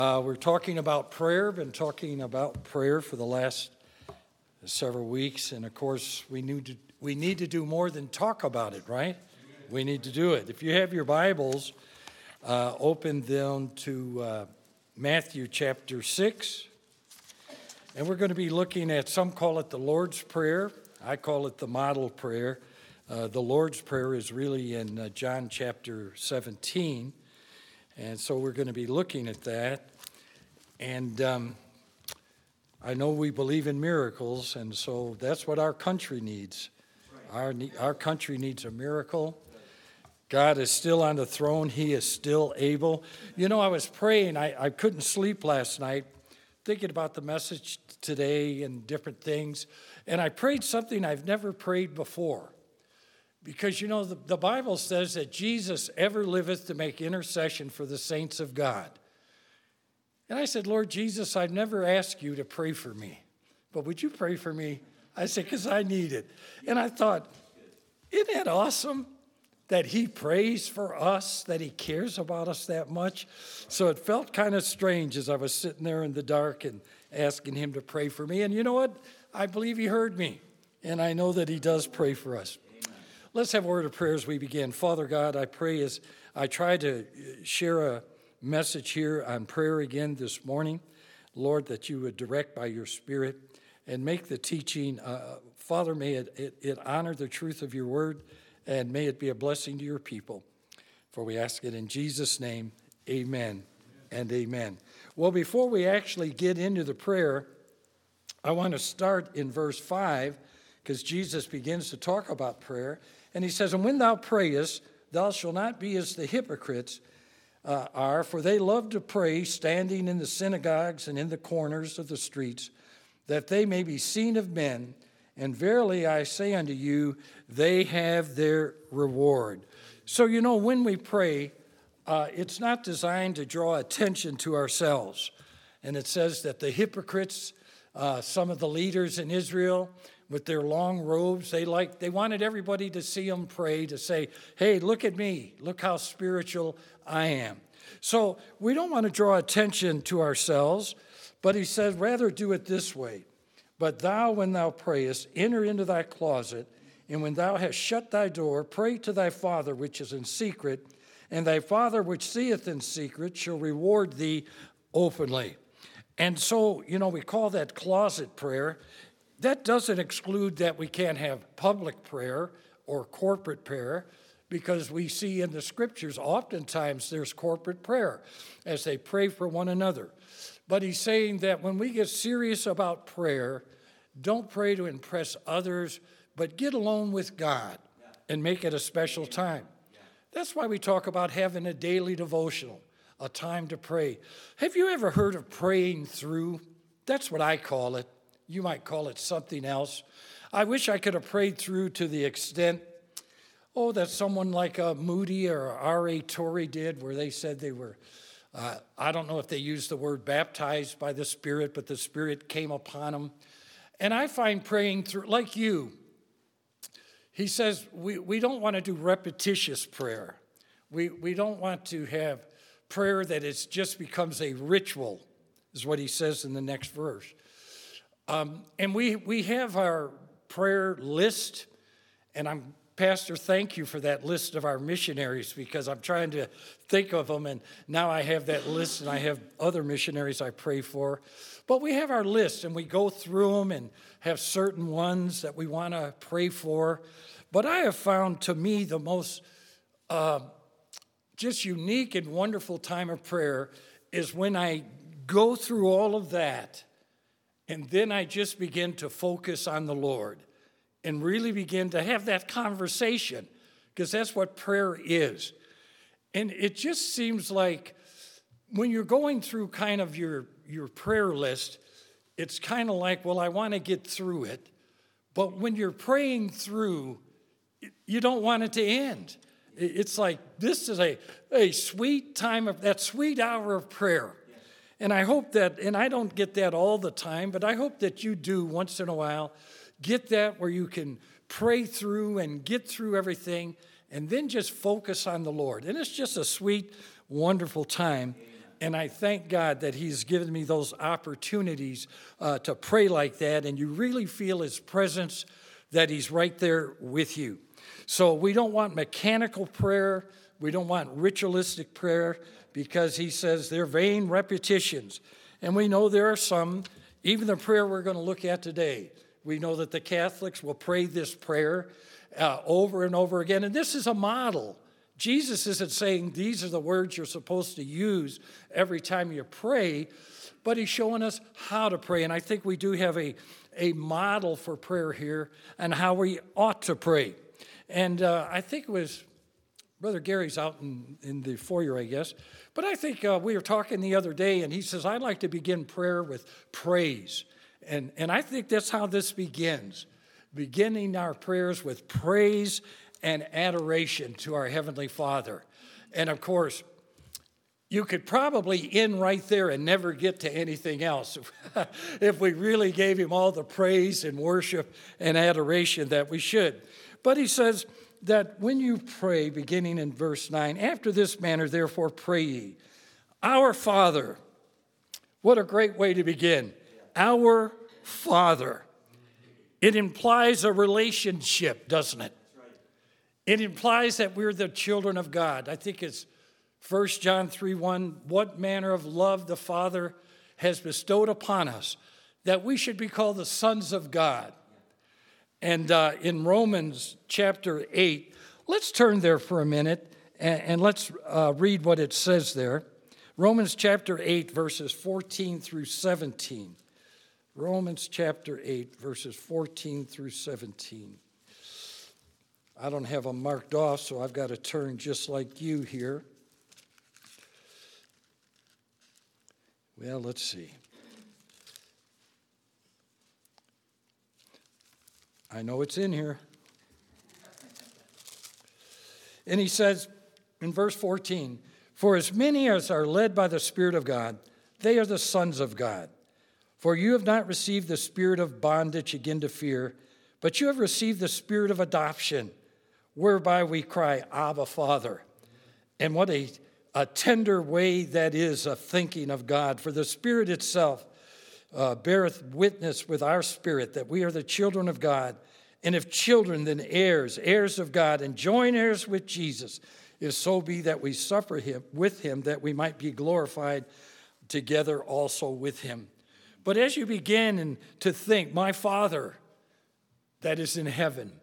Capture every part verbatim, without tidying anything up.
Uh, we're talking about prayer, been talking about prayer for the last several weeks, and of course we need to, we need to do more than talk about it, right? We need to do it. If you have your Bibles, uh, open them to uh, Matthew chapter six, and we're going to be looking at, some call it the Lord's Prayer, I call it the model prayer. Uh, the Lord's Prayer is really in uh, John chapter seventeen, and so we're going to be looking at that. And um, I know we believe in miracles, and so that's what our country needs. Our, our country needs a miracle. God is still on the throne. He is still able. You know, I was praying. I, I couldn't sleep last night, thinking about the message today and different things. And I prayed something I've never prayed before. Because, you know, the, the Bible says that Jesus ever liveth to make intercession for the saints of God. And I said, Lord Jesus, I've never asked you to pray for me, but would you pray for me? I said, because I need it. And I thought, isn't that awesome that he prays for us, that he cares about us that much? So it felt kind of strange as I was sitting there in the dark and asking him to pray for me. And you know what? I believe he heard me, and I know that he does pray for us. Amen. Let's have a word of prayer as we begin. Father God, I pray as I try to share a message here on prayer again this morning, Lord, that you would direct by your Spirit and make the teaching, uh, Father, may it, it, it honor the truth of your word, and may it be a blessing to your people. For we ask it in Jesus' name, amen, amen. And amen. Well, before we actually get into the prayer, I want to start in verse five, because Jesus begins to talk about prayer, and he says, and when thou prayest, thou shalt not be as the hypocrites Uh, are, for they love to pray, standing in the synagogues and in the corners of the streets, that they may be seen of men. And verily I say unto you, they have their reward. So, you know, when we pray, uh, it's not designed to draw attention to ourselves. And it says that the hypocrites, uh, some of the leaders in Israel, with their long robes, they like they wanted everybody to see them pray, to say, hey, look at me, look how spiritual I am. So we don't want to draw attention to ourselves, but he says, rather do it this way. But thou, when thou prayest, enter into thy closet, and when thou hast shut thy door, pray to thy Father which is in secret, and thy Father which seeth in secret shall reward thee openly. And so, you know, we call that closet prayer. That doesn't exclude that we can't have public prayer or corporate prayer, because we see in the scriptures oftentimes there's corporate prayer as they pray for one another. But he's saying that when we get serious about prayer, don't pray to impress others, but get alone with God and make it a special time. That's why we talk about having a daily devotional, a time to pray. Have you ever heard of praying through? That's what I call it. You might call it something else. I wish I could have prayed through to the extent, oh, that someone like uh, Moody or R A Torrey did, where they said they were, uh, I don't know if they used the word baptized by the Spirit, but the Spirit came upon them. And I find praying through, like you, he says we, we don't want to do repetitious prayer. We, we don't want to have prayer that is just becomes a ritual, is what he says in the next verse. Um, and we, we have our prayer list, and I'm, Pastor, thank you for that list of our missionaries, because I'm trying to think of them, and now I have that list, and I have other missionaries I pray for. But we have our list, and we go through them and have certain ones that we want to pray for. But I have found, to me, the most uh, just unique and wonderful time of prayer is when I go through all of that, and then I just begin to focus on the Lord and really begin to have that conversation, because that's what prayer is. And it just seems like when you're going through kind of your, your prayer list, it's kind of like, well, I want to get through it. But when you're praying through, you don't want it to end. It's like this is a, a sweet time of that sweet hour of prayer. And I hope that, and I don't get that all the time, but I hope that you do once in a while, get that where you can pray through and get through everything and then just focus on the Lord. And it's just a sweet, wonderful time and I thank God that he's given me those opportunities uh, to pray like that, and you really feel his presence, that he's right there with you. So we don't want mechanical prayer. We don't want ritualistic prayer, because he says they're vain repetitions. And we know there are some, even the prayer we're going to look at today. We know that the Catholics will pray this prayer uh, over and over again. And this is a model. Jesus isn't saying these are the words you're supposed to use every time you pray, but he's showing us how to pray. And I think we do have a, a model for prayer here and how we ought to pray. And uh, I think it was Brother Gary's out in, in the foyer, I guess. But I think uh, we were talking the other day, and he says, I'd like to begin prayer with praise. And, and I think that's how this begins, beginning our prayers with praise and adoration to our Heavenly Father. And, of course, you could probably end right there and never get to anything else if we really gave him all the praise and worship and adoration that we should. But he says that when you pray, beginning in verse nine, after this manner, therefore, pray ye, Our Father. What a great way to begin. Our Father. It implies a relationship, doesn't it? It implies that we're the children of God. I think it's First John three one, what manner of love the Father has bestowed upon us, that we should be called the sons of God. And uh, in Romans chapter eight, let's turn there for a minute and, and let's uh, read what it says there. Romans chapter eight, verses fourteen through seventeen. Romans chapter eight, verses fourteen through seventeen. I don't have them marked off, so I've got to turn just like you here. Well, let's see. I know it's in here. And he says in verse fourteen, For as many as are led by the Spirit of God, they are the sons of God. For you have not received the spirit of bondage again to fear, but you have received the spirit of adoption, whereby we cry, Abba, Father. And what a, a tender way that is of thinking of God. For the Spirit itself uh, beareth witness with our spirit that we are the children of God. And if children, then heirs, heirs of God, and joint heirs with Jesus, if so be that we suffer him with him, that we might be glorified together also with him. But as you begin and to think, my Father that is in heaven,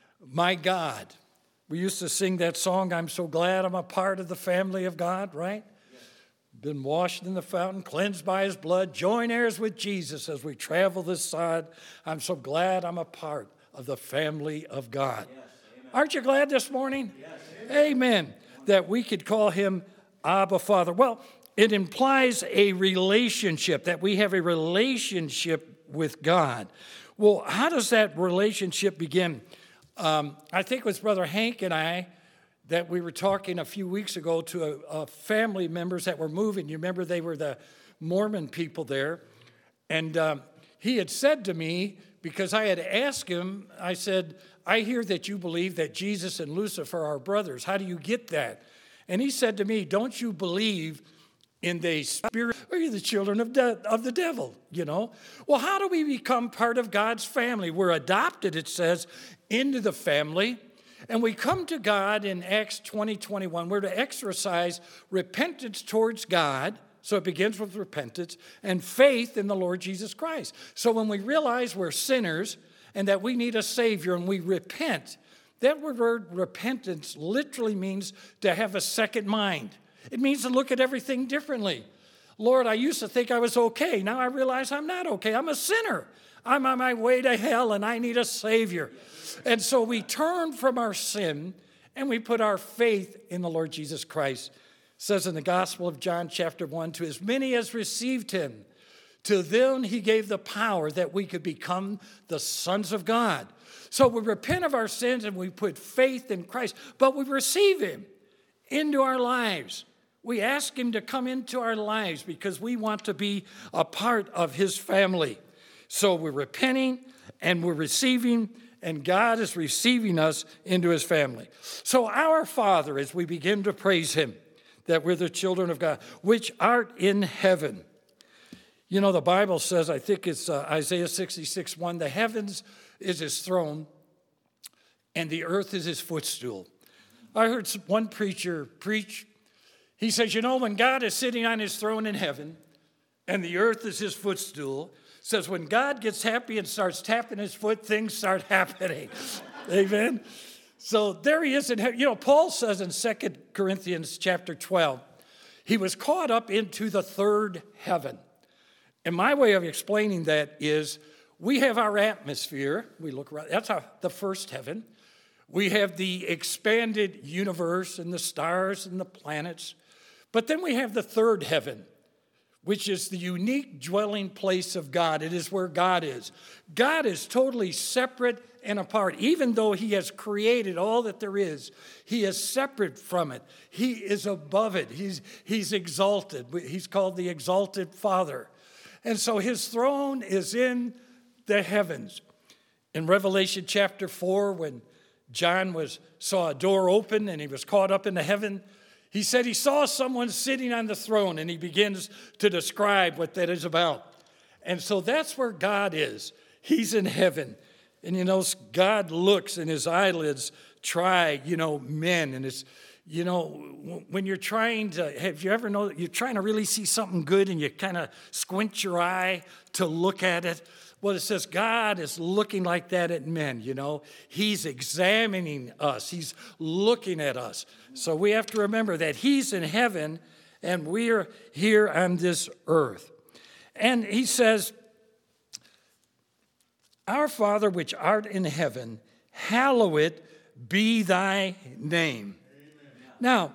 my God. We used to sing that song, I'm so glad I'm a part of the family of God, right? Yes. Been washed in the fountain, cleansed by his blood, joint heirs with Jesus as we travel this side. I'm so glad I'm a part of the family of God. Yes, aren't you glad this morning? Yes, amen. Amen. That we could call him Abba, Father. Well, it implies a relationship, that we have a relationship with God. Well, how does that relationship begin? Um, I think it was Brother Hank and I that we were talking a few weeks ago to a, a family members that were moving. You remember they were the Mormon people there. And um, he had said to me, because I had asked him, I said, I hear that you believe that Jesus and Lucifer are brothers. How do you get that? And he said to me, don't you believe in the spirit, or you're the children of, de- of the devil, you know? Well, how do we become part of God's family? We're adopted, it says, into the family, and we come to God in Acts twenty, twenty-one. We're to exercise repentance towards God, so it begins with repentance, and faith in the Lord Jesus Christ. So when we realize we're sinners and that we need a Savior and we repent, that word repentance literally means to have a second mind. It means to look at everything differently. Lord, I used to think I was okay. Now I realize I'm not okay. I'm a sinner. I'm on my way to hell and I need a Savior. And so we turn from our sin and we put our faith in the Lord Jesus Christ. It says in the Gospel of John chapter one, to as many as received him, to them he gave the power that we could become the sons of God. So we repent of our sins and we put faith in Christ, but we receive him into our lives. We ask him to come into our lives because we want to be a part of his family. So we're repenting and we're receiving, and God is receiving us into his family. So our Father, as we begin to praise him, that we're the children of God, which art in heaven. You know, the Bible says, I think it's uh, Isaiah sixty-six one, the heavens is his throne and the earth is his footstool. I heard one preacher preach. He says, you know, when God is sitting on his throne in heaven and the earth is his footstool, says when God gets happy and starts tapping his foot, things start happening. Amen? So there he is in heaven. You know, Paul says in Second Corinthians chapter twelve, he was caught up into the third heaven. And my way of explaining that is we have our atmosphere. We look around. That's our, the first heaven. We have the expanded universe and the stars and the planets. But then we have the third heaven, which is the unique dwelling place of God. It is where God is. God is totally separate and apart. Even though he has created all that there is, he is separate from it. He is above it. He's, he's exalted. He's called the exalted Father. And so his throne is in the heavens. In Revelation chapter four, when John was saw a door open and he was caught up into heaven, he said he saw someone sitting on the throne, and he begins to describe what that is about. And so that's where God is. He's in heaven. And, you know, God looks and his eyelids try, you know, men. And it's, you know, when you're trying to, have you ever know that you're trying to really see something good and you kind of squint your eye to look at it? Well, it says God is looking like that at men, you know. He's examining us. He's looking at us. So we have to remember that he's in heaven and we're here on this earth. And he says, our Father which art in heaven, hallowed be thy name. Amen. Now,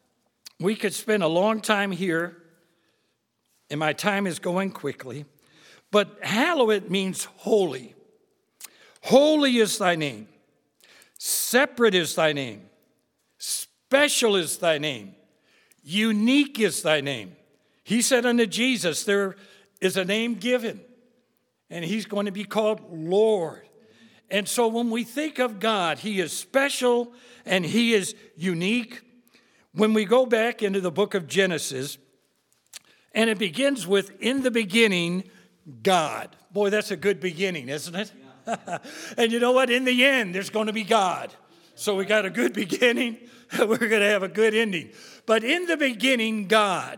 we could spend a long time here, and my time is going quickly. But hallowed means holy. Holy is thy name. Separate is thy name. Special is thy name. Unique is thy name. He said unto Jesus, there is a name given, and he's going to be called Lord. And so when we think of God, he is special and he is unique. When we go back into the book of Genesis, and it begins with, in the beginning, God. Boy, that's a good beginning, isn't it? Yeah. And you know what? In the end, there's going to be God. So we got a good beginning. We're going to have a good ending. But in the beginning, God.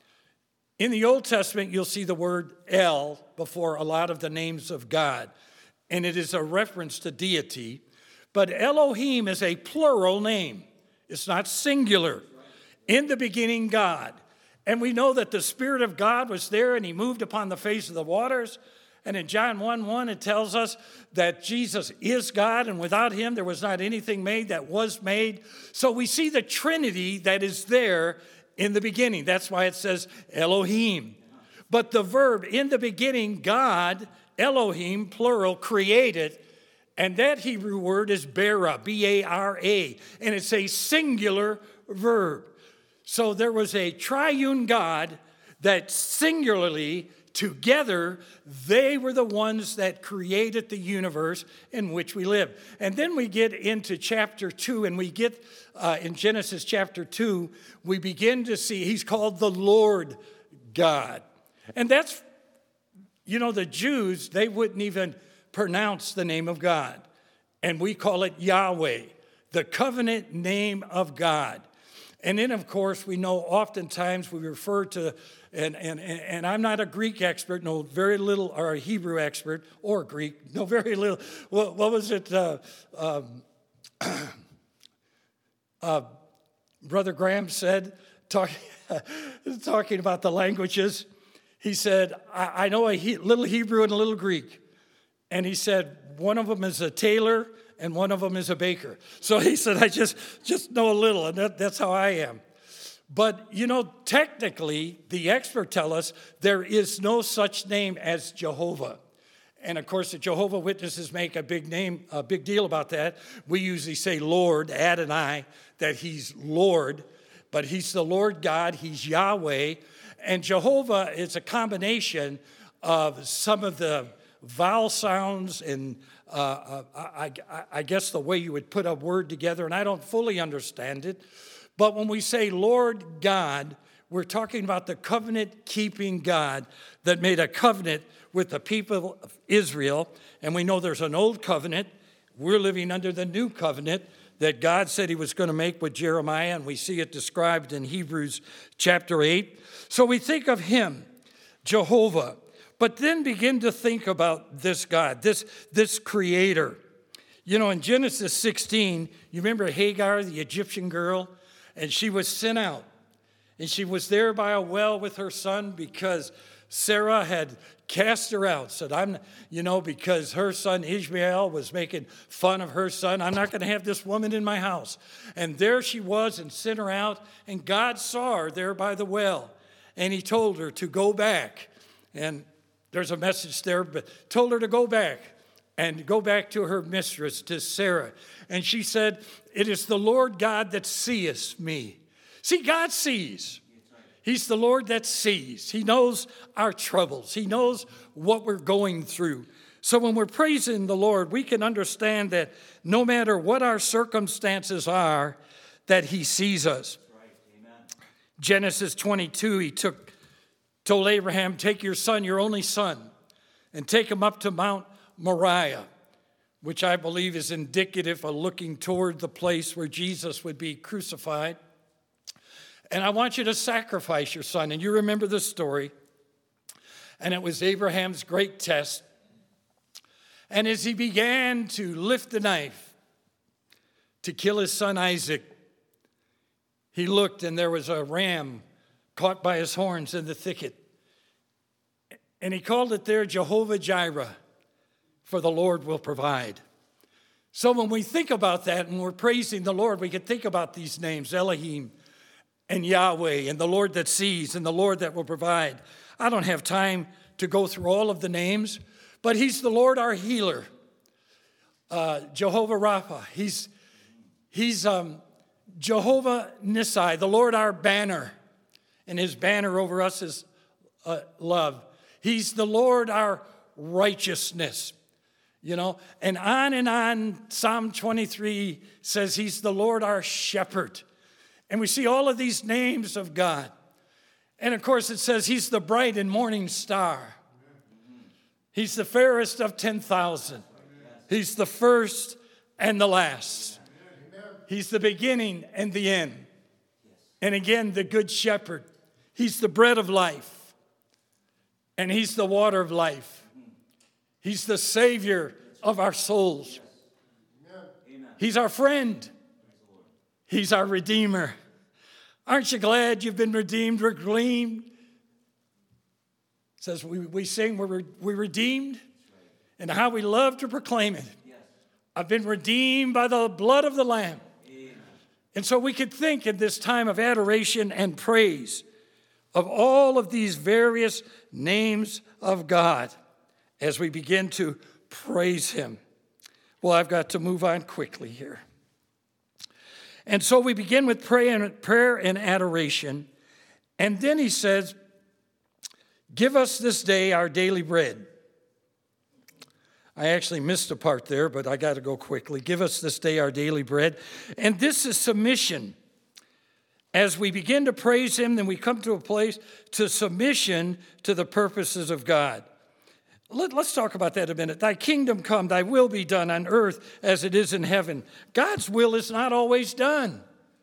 In the Old Testament, you'll see the word El before a lot of the names of God. And it is a reference to deity. But Elohim is a plural name. It's not singular. In the beginning, God. And we know that the Spirit of God was there and he moved upon the face of the waters. And in John one one, it tells us that Jesus is God, and without him there was not anything made that was made. So we see the Trinity that is there in the beginning. That's why it says Elohim. But the verb, in the beginning, God, Elohim, plural, created. And that Hebrew word is bara, B A R A. And it's a singular verb. So there was a triune God that singularly, together, they were the ones that created the universe in which we live. And then we get into chapter two, and we get uh, in Genesis chapter two, we begin to see he's called the Lord God. And that's, you know, the Jews, they wouldn't even pronounce the name of God. And we call it Yahweh, the covenant name of God. And then, of course, we know oftentimes we refer to, and, and, and I'm not a Greek expert, know very little, or a Hebrew expert, or Greek, know very little. What, what was it? Uh, um, uh, Brother Graham said, talk, talking about the languages, he said, I, I know a he, little Hebrew and a little Greek. And he said, one of them is a tailor, and one of them is a baker. So he said, I just, just know a little, and that, that's how I am. But, you know, technically, the experts tell us there is no such name as Jehovah. And, of course, the Jehovah Witnesses make a big name, a big deal about that. We usually say Lord, Adonai, that he's Lord. But he's the Lord God, he's Yahweh. And Jehovah is a combination of some of the vowel sounds and uh, I, I, I guess the way you would put a word together, and I don't fully understand it, But when we say Lord God, we're talking about the covenant-keeping God that made a covenant with the people of Israel. And we know there's an old covenant. We're living under the new covenant that God said he was going to make with Jeremiah, and we see it described in Hebrews chapter eight. So we think of him, Jehovah, but then begin to think about this God, this, this creator. You know, in Genesis sixteen, you remember Hagar, the Egyptian girl, and she was sent out. And she was there by a well with her son because Sarah had cast her out, said, I'm, you know, because her son Ishmael was making fun of her son, I'm not going to have this woman in my house. And there she was and sent her out, and God saw her there by the well. And he told her to go back. And there's a message there, but told her to go back and go back to her mistress, to Sarah. And she said, it is the Lord God that seeth me. See, God sees. He's the Lord that sees. He knows our troubles. He knows what we're going through. So when we're praising the Lord, we can understand that no matter what our circumstances are, that he sees us. Right. Amen. Genesis twenty-two, he took, told Abraham, take your son, your only son, and take him up to Mount Moriah, which I believe is indicative of looking toward the place where Jesus would be crucified. And I want you to sacrifice your son. And you remember the story. And it was Abraham's great test. And as he began to lift the knife to kill his son Isaac, he looked and there was a ram caught by his horns in the thicket. And he called it there Jehovah Jireh, for the Lord will provide. So when we think about that and we're praising the Lord, we can think about these names, Elohim, and Yahweh, and the Lord that sees, and the Lord that will provide. I don't have time to go through all of the names, but he's the Lord our healer. Uh, Jehovah Rapha, he's, he's um, Jehovah Nissi, the Lord our banner, and his banner over us is uh, love. He's the Lord our righteousness, you know, and on and on. Psalm twenty-three says he's the Lord our shepherd. And we see all of these names of God. And of course it says he's the bright and morning star. He's the fairest of ten thousand. He's the first and the last. He's the beginning and the end. And again, the good shepherd. He's the bread of life. And he's the water of life. He's the savior of our souls. He's our friend. He's our redeemer. Aren't you glad you've been redeemed, redeemed? It says we, we sing we're, we're redeemed, and how we love to proclaim it. I've been redeemed by the blood of the Lamb. Amen. And so we could think in this time of adoration and praise of all of these various names of God as we begin to praise him. Well, I've got to move on quickly here. And so we begin with prayer and adoration. And then he says, give us this day our daily bread. I actually missed a part there, but I got to go quickly. Give us this day our daily bread. And this is submission. As we begin to praise him, then we come to a place to submission to the purposes of God. Let, let's talk about that a minute. Thy kingdom come, thy will be done on earth as it is in heaven. God's will is not always done.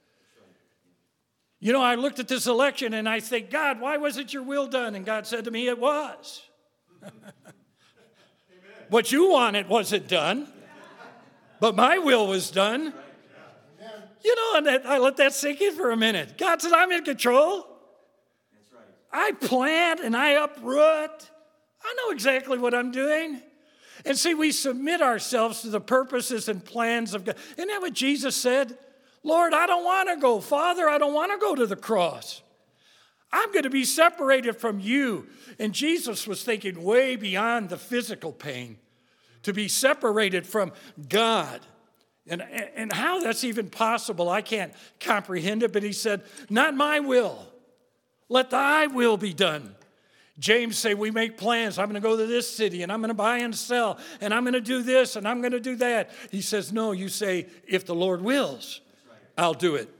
You know, I looked at this election and I think, God, why wasn't your will done? And God said to me, it was. What you wanted wasn't done, but my will was done. You know, and I let that sink in for a minute. God said, I'm in control. That's right. I plant and I uproot. I know exactly what I'm doing. And see, we submit ourselves to the purposes and plans of God. Isn't that what Jesus said? Lord, I don't want to go. Father, I don't want to go to the cross. I'm going to be separated from you. And Jesus was thinking way beyond the physical pain, to be separated from God. And, and how that's even possible, I can't comprehend it. But he said, not my will. Let thy will be done. James say, we make plans. I'm going to go to this city, and I'm going to buy and sell, and I'm going to do this, and I'm going to do that. He says, no, you say, if the Lord wills, I'll do it.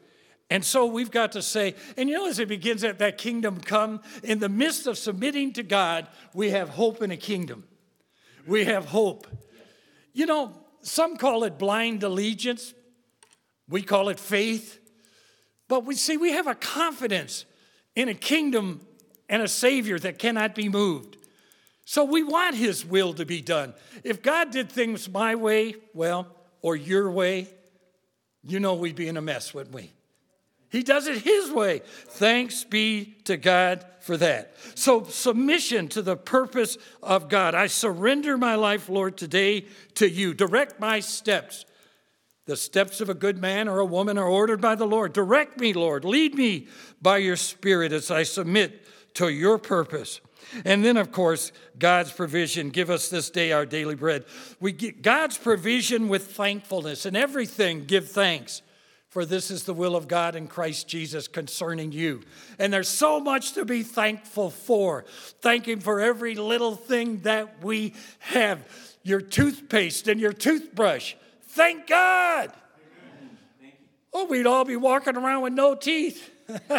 And so we've got to say, and you know, as it begins at that kingdom come, in the midst of submitting to God, we have hope in a kingdom. We have hope. You know, some call it blind allegiance. We call it faith. But we see we have a confidence in a kingdom and a Savior that cannot be moved. So we want his will to be done. If God did things my way, well, or your way, you know we'd be in a mess, wouldn't we? He does it his way. Thanks be to God for that. So submission to the purpose of God. I surrender my life, Lord, today to you. Direct my steps. The steps of a good man or a woman are ordered by the Lord. Direct me, Lord. Lead me by your Spirit as I submit to your purpose. And then, of course, God's provision. Give us this day our daily bread. We get God's provision with thankfulness. In everything, give thanks. For this is the will of God in Christ Jesus concerning you. And there's so much to be thankful for. Thank him for every little thing that we have. Your toothpaste and your toothbrush. Thank God. Amen. Thank you. Oh, we'd all be walking around with no teeth.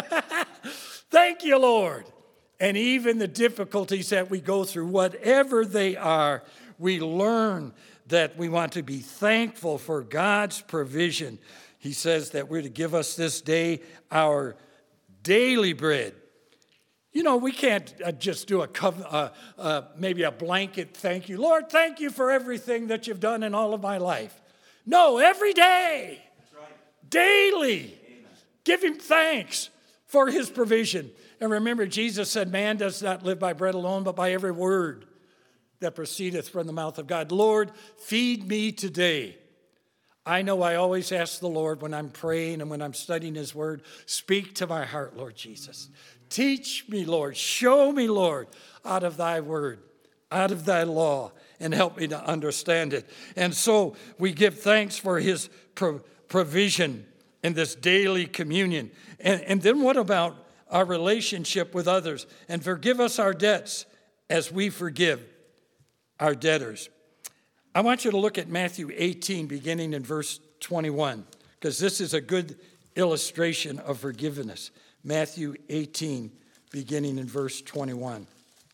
Thank you, Lord. And even the difficulties that we go through, whatever they are, we learn that we want to be thankful for God's provision. He says that we're to give us this day our daily bread. You know, we can't uh, just do a uh, uh, maybe a blanket thank you. Lord, thank you for everything that you've done in all of my life. No, every day, That's right. daily, Amen. Give him thanks for his provision. And remember, Jesus said, man does not live by bread alone, but by every word that proceedeth from the mouth of God. Lord, feed me today. I know I always ask the Lord when I'm praying and when I'm studying his word, speak to my heart, Lord Jesus. Teach me, Lord. Show me, Lord, out of thy word, out of thy law, and help me to understand it. And so we give thanks for his pro- provision in this daily communion. And, and then what about our relationship with others? And forgive us our debts as we forgive our debtors. I want you to look at Matthew eighteen, beginning in verse twenty-one, because this is a good illustration of forgiveness. Matthew eighteen, beginning in verse twenty-one.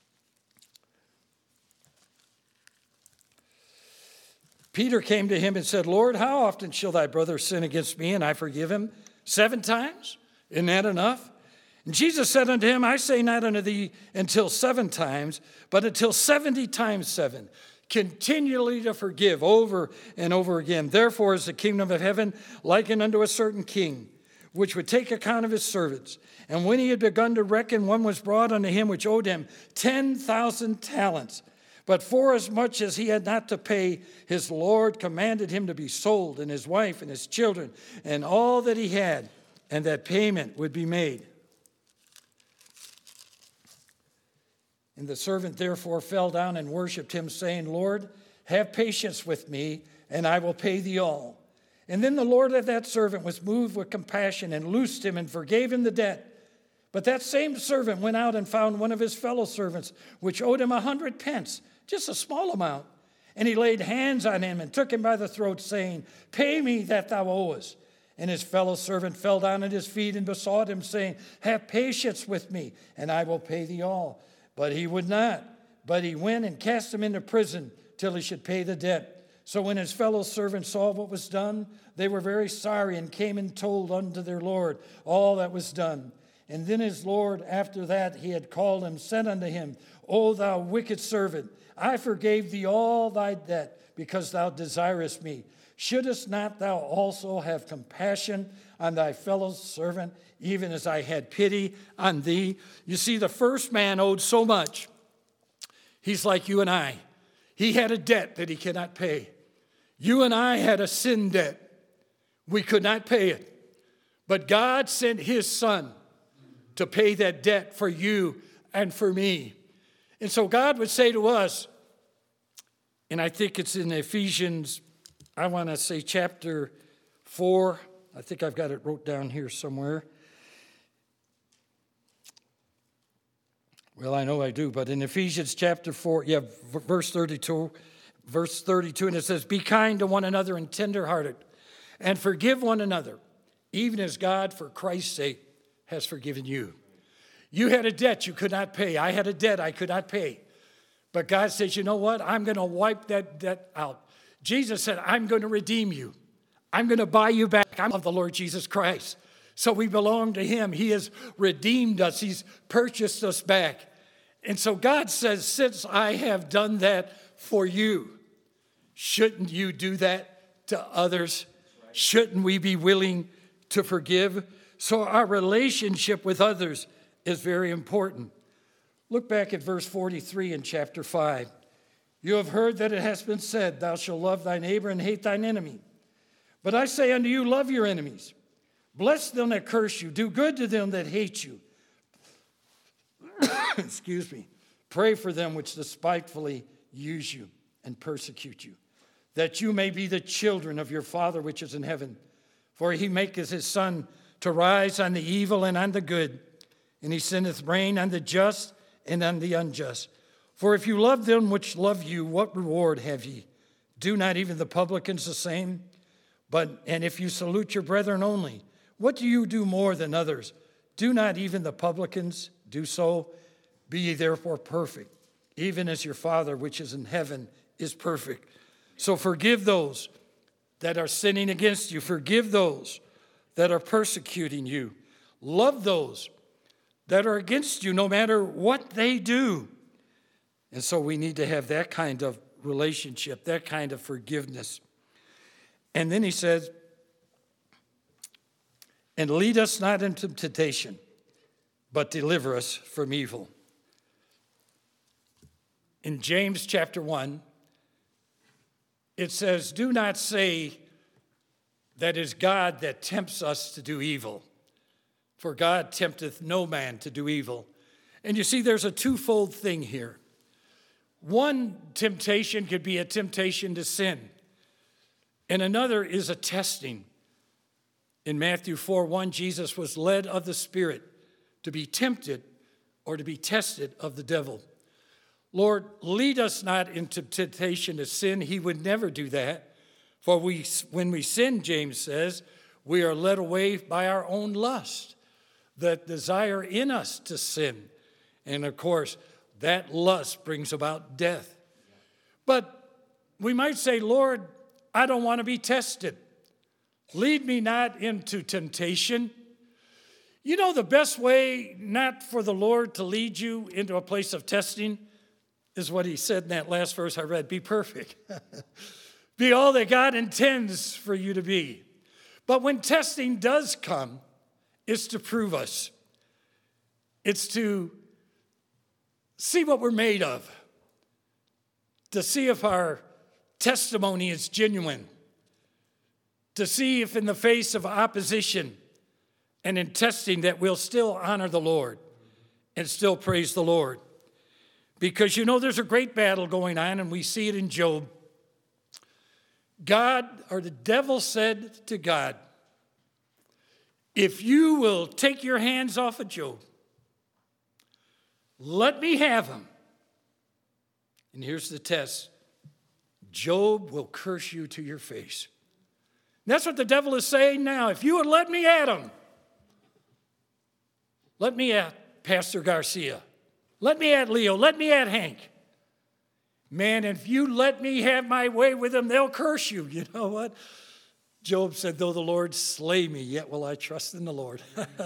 Peter came to him and said, Lord, how often shall thy brother sin against me, and I forgive him? Seven times? Isn't that enough? And Jesus said unto him, I say not unto thee until seven times, but until seventy times seven. Continually to forgive over and over again. Therefore is the kingdom of heaven likened unto a certain king, which would take account of his servants. And when he had begun to reckon, one was brought unto him which owed him ten thousand talents. But forasmuch as he had not to pay, his Lord commanded him to be sold, and his wife and his children, and all that he had, and that payment would be made. And the servant therefore fell down and worshipped him, saying, Lord, have patience with me, and I will pay thee all. And then the Lord of that servant was moved with compassion and loosed him and forgave him the debt. But that same servant went out and found one of his fellow servants, which owed him a hundred pence, just a small amount. And he laid hands on him and took him by the throat, saying, Pay me that thou owest. And his fellow servant fell down at his feet and besought him, saying, Have patience with me, and I will pay thee all. But he would not, but he went and cast him into prison till he should pay the debt. So when his fellow servants saw what was done, they were very sorry and came and told unto their Lord all that was done. And then his Lord, after that he had called him, said unto him, O thou wicked servant, I forgave thee all thy debt, because thou desirest me. Shouldest not thou also have compassion on thy fellow servant, even as I had pity on thee? You see, the first man owed so much. He's like you and I. He had a debt that he cannot pay. You and I had a sin debt. We could not pay it. But God sent his son to pay that debt for you and for me. And so God would say to us, and I think it's in Ephesians, I want to say chapter four. I think I've got it wrote down here somewhere. Well, I know I do, but in Ephesians chapter four, yeah, verse thirty-two, verse thirty-two, and it says, Be kind to one another and tenderhearted, and forgive one another. even as God, for Christ's sake, has forgiven you. You had a debt you could not pay. I had a debt I could not pay. But God says, you know what? I'm going to wipe that debt out. Jesus said, I'm going to redeem you. I'm going to buy you back. I'm of the Lord Jesus Christ. So we belong to him. He has redeemed us. He's purchased us back. And so God says, since I have done that for you, shouldn't you do that to others? Shouldn't we be willing to forgive? So our relationship with others is very important. Look back at verse forty-three in chapter five. You have heard that it has been said, thou shalt love thy neighbor and hate thine enemy. But I say unto you, love your enemies. Bless them that curse you. Do good to them that hate you. Excuse me. Pray for them which despitefully use you and persecute you, that you may be the children of your Father which is in heaven. For he maketh his sun to rise on the evil and on the good, and he sendeth rain on the just and on the unjust. For if you love them which love you, what reward have ye? Do not even the publicans the same? But and if you salute your brethren only, what do you do more than others? Do not even the publicans do so? Be ye therefore perfect, even as your Father which is in heaven is perfect. So forgive those that are sinning against you. Forgive those that are persecuting you. Love those that are against you, no matter what they do. And so we need to have that kind of relationship, that kind of forgiveness. And then he says, and lead us not into temptation, but deliver us from evil. In James chapter one, it says, do not say that it is God that tempts us to do evil, for God tempteth no man to do evil. And you see, there's a twofold thing here. One temptation could be a temptation to sin, and another is a testing. In Matthew four one, Jesus was led of the Spirit to be tempted or to be tested of the devil. Lord, lead us not into temptation to sin. He would never do that. For we, when we sin, James says, we are led away by our own lust, that desire in us to sin. And of course, that lust brings about death. But we might say, Lord, I don't want to be tested. Lead me not into temptation. You know, the best way not for the Lord to lead you into a place of testing is what he said in that last verse I read, be perfect. Be all that God intends for you to be. But when testing does come, it's to prove us. It's to see what we're made of, to see if our testimony is genuine, to see if in the face of opposition and in testing that we'll still honor the Lord and still praise the Lord. Because you know there's a great battle going on, and we see it in Job. God, or the devil said to God, if you will take your hands off of Job, let me have him. And here's the test. Job will curse you to your face. And that's what the devil is saying now. If you would let me at him, let me at Pastor Garcia. Let me at Leo. Let me at Hank. Man, if you let me have my way with them, they'll curse you. You know what? Job said, though the Lord slay me, yet will I trust in the Lord.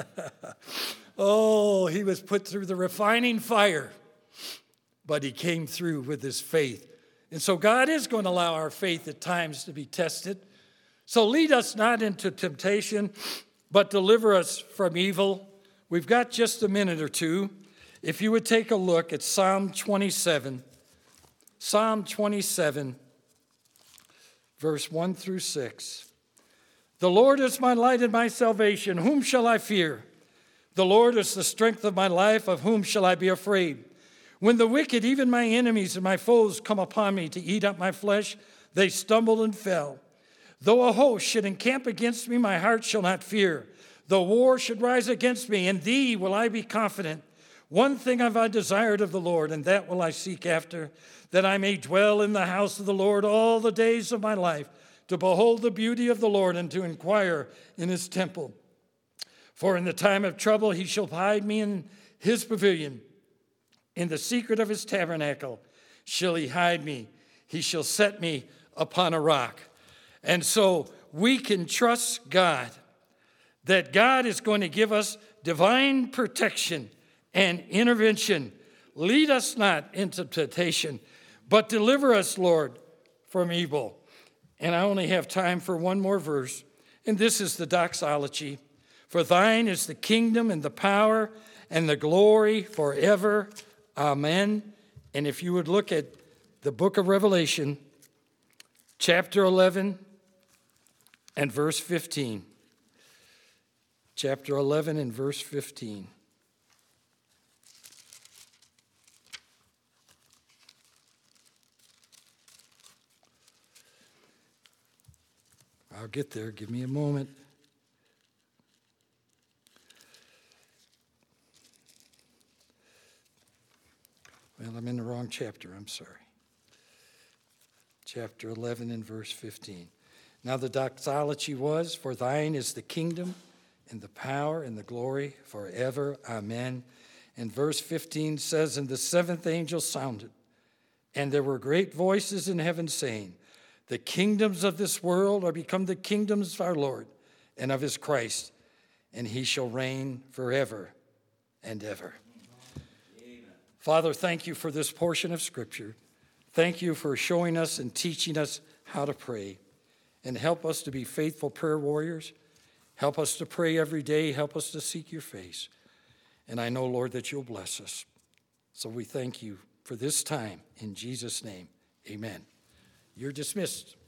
Oh, he was put through the refining fire, but he came through with his faith. And so God is going to allow our faith at times to be tested. So lead us not into temptation, but deliver us from evil. We've got just a minute or two. If you would take a look at Psalm twenty-seven, Psalm twenty-seven, verse one through six. The Lord is my light and my salvation. Whom shall I fear? The Lord is the strength of my life. Of whom shall I be afraid? When the wicked, even my enemies and my foes, come upon me to eat up my flesh, they stumbled and fell. Though a host should encamp against me, my heart shall not fear. Though war should rise against me, in thee will I be confident. One thing have I desired of the Lord, and that will I seek after, that I may dwell in the house of the Lord all the days of my life, to behold the beauty of the Lord and to inquire in his temple. For in the time of trouble he shall hide me in his pavilion. In the secret of his tabernacle shall he hide me. He shall set me upon a rock. And so we can trust God that God is going to give us divine protection and intervention. Lead us not into temptation, but deliver us, Lord, from evil. And I only have time for one more verse, and this is the doxology. For thine is the kingdom and the power and the glory forever. Amen. And if you would look at the book of Revelation, chapter eleven and verse fifteen. Chapter eleven and verse fifteen. I'll get there. Give me a moment. Well, I'm in the wrong chapter. I'm sorry. Chapter eleven and verse fifteen. Now the doxology was, for thine is the kingdom and the power and the glory forever. Amen. And verse fifteen says, and the seventh angel sounded, and there were great voices in heaven saying, the kingdoms of this world are become the kingdoms of our Lord and of his Christ, and he shall reign forever and ever. Amen. Father, thank you for this portion of Scripture. Thank you for showing us and teaching us how to pray. And help us to be faithful prayer warriors. Help us to pray every day. Help us to seek your face. And I know, Lord, that you'll bless us. So we thank you for this time. In Jesus' name, amen. You're dismissed.